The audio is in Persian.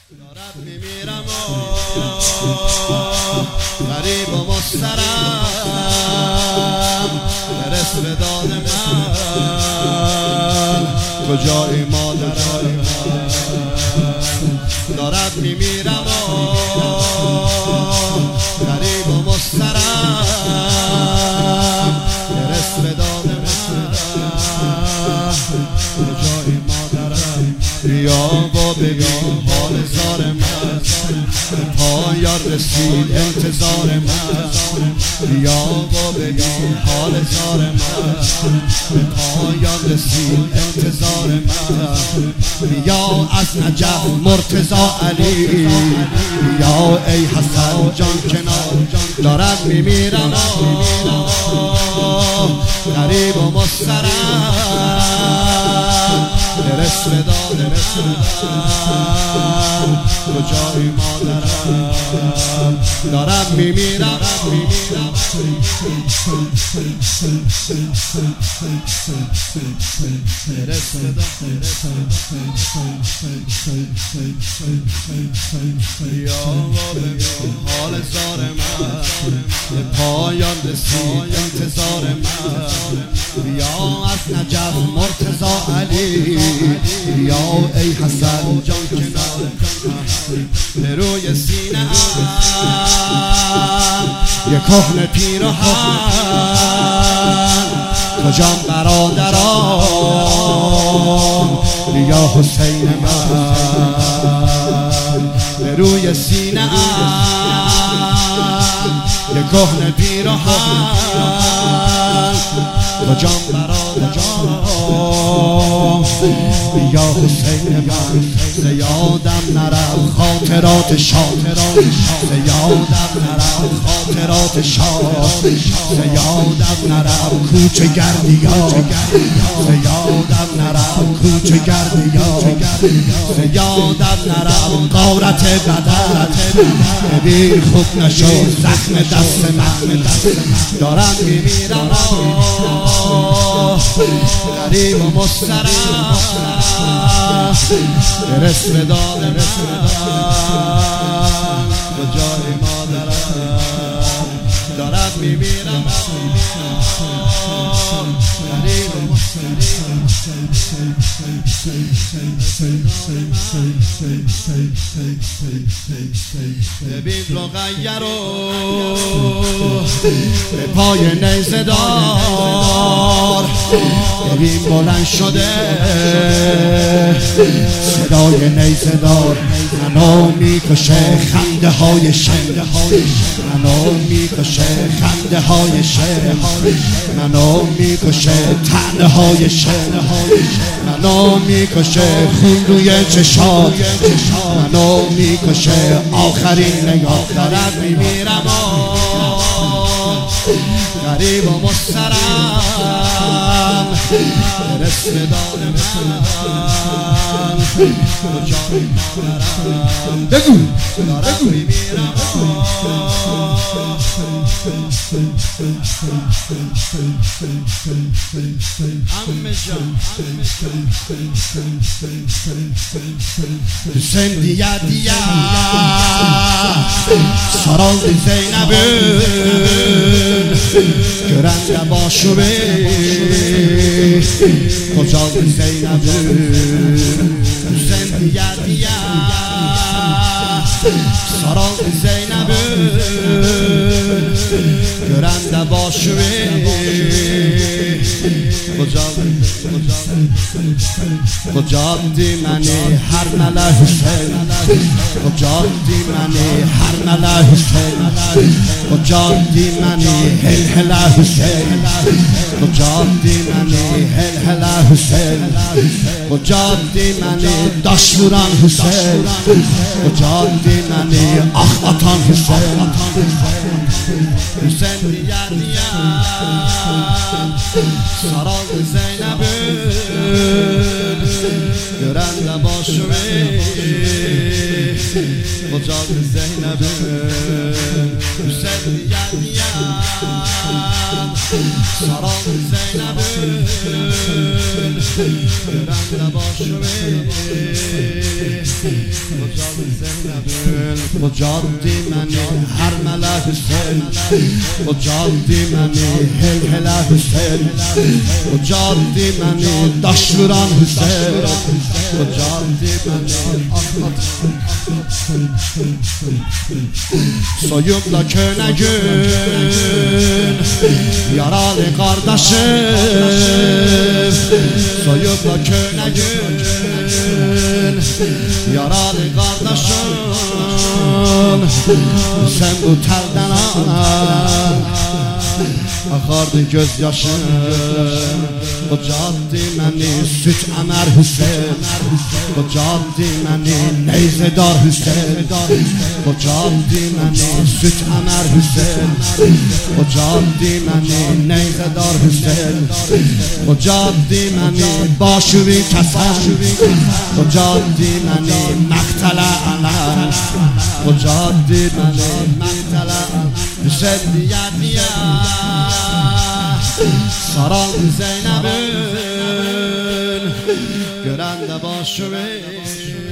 دارد میمیرم غریب و مضطرب برس به داد من کجایی مادرم دارد میمیرم غریب و مضطرب برس به داد من کجایی مادرم بیا و ببین حال زار من پایان رسید انتظار من بیا و ببین حال زار من پایان رسید انتظار من بیا از نجف مرتضی علی بیا ای حسن جان کنار دارم میمیرم غریب و مضطرب برس به داد من کجایی مادرم دارم میمیرم برس به داد یا ببین حال زار من به پایان رسید انتظار من بیا از نجف مرتضی علی بیا ای حسن جان کنار به روی سینه یک کهنه پیراهن کجام برادران بیا حسین من به روی سینه یک کهنه پیراهن کجام برادران بیا حسین من زیادم نرم خاطرات شاد زیادم نرم خاطرات شاد زیادم نرم کوچه گردیا زیادم نرم کوچه گردیا زیادم نرم غارت بدن ببین خوب نشو زخم دست من دارم میمیرم غریب و مضطرب برس به داد من کجای مادرم دارد میمیرم غریب و ببین رقیه رو به پای نیزه دار ببین بلند شده صدای نیزه دار منو میکشه خنده های شهر منو میکشه خنده های شهر منو میکشه طعنه های شهر منو میکشه خون روی چشات منو میکشه آخرین نگاه دارم میمیرم غریب و مضطرب برس به داد من کجای مادرم بگو دارم میمیرم عمه جان حسین دیا دیا سراز زینب görende başı be kocal Zeynep'ü sen diye diye saral Zeynep'ü görende başı be kocal dimeni her mele Hüseyin kocal dimeni her mele Hüseyin kocal dimeni hel hela Hüseyin kocal dimeni hel hela Hüseyin kocal dimeni daş vuran Hüseyin kocal dimeni ah atan Hüseyin Hüseyin diyar diyar saral Zeynep'ü gören de başımı kocal Zeynep'ü Hüseyin diyar diyar Saral Zeynep'in Görende başımı Kocalı Zeynep'in Kocaldı məni Hərmələ Hüseyin Kocaldı məni Hel-helə Hüseyin Kocaldı məni Daş vuran Hüseyin Kocaldı məni Soyup da köne gün Yaralı kardeşim Soyup da köne gün Yaralı kardeşim Sen bu telden al Akardı gözyaşım Kocaldı məni süt əmər Hüseyin Kocaldı məni neyzedar Hüseyin Kocaldı məni süt əmər Hüseyin Kocaldı məni neyzedar Hüseyin Kocaldı məni başıvi kəsən Kocaldı məni məqtələ ələn Kocaldı məni məqtələ Hüseyin diyə Saral Zeynep'in Görende başımı